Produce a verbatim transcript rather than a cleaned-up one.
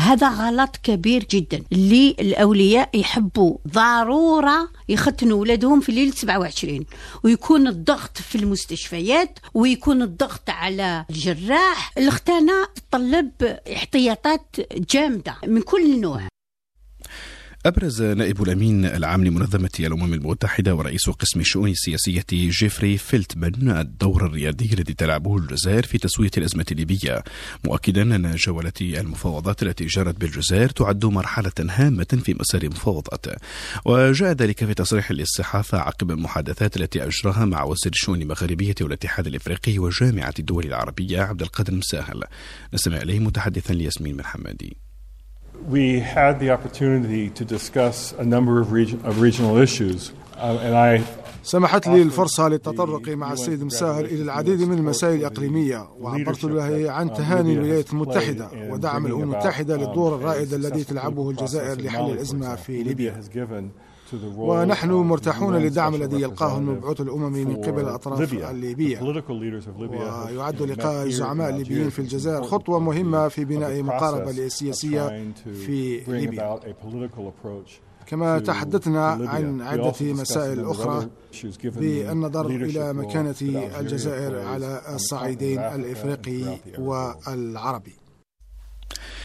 هذا غلط كبير جدا، اللي الأولياء يحبوا ضرورة يختنوا ولادهم في ليلة سبعة وعشرين، ويكون الضغط في المستشفيات ويكون الضغط على الجراح. الختانة تطلب احتياطات جامدة من كل نوع. أبرز نائب الأمين العام لمنظمة الأمم المتحدة ورئيس قسم الشؤون السياسية جيفري فيلتمان الدور الريادي الذي تلعبه الجزائر في تسوية الأزمة الليبية، مؤكدا أن جولة المفاوضات التي جرت بالجزائر تعد مرحلة هامة في مسار المفاوضات. وجاء ذلك في تصريح للصحافة عقب المحادثات التي أجراها مع وزير الشؤون المغربية والاتحاد الإفريقي وجامعة الدول العربية عبد القادر مساهل. نستمع إليه متحدثا لياسمين بن حمادي. We had the opportunity to discuss a number of, region, of regional issues, uh, and I سمحت لي الفرصة للتطرق مع السيد مساهل إلى العديد من المسائل الإقليمية، وعبرت له عن تهاني الولايات المتحدة ودعم الأمم المتحدة للدور الرائد الذي تلعبه الجزائر لحل الأزمة في ليبيا. ونحن مرتاحون للدعم الذي يلقاه المبعوث الأممي من قبل الأطراف الليبية، ويعد لقاء الزعماء الليبيين في الجزائر خطوة مهمة في بناء مقاربة سياسية في ليبيا. كما تحدثنا عن عدة مسائل أخرى بالنظر إلى مكانة الجزائر على الصعيدين الإفريقي والعربي.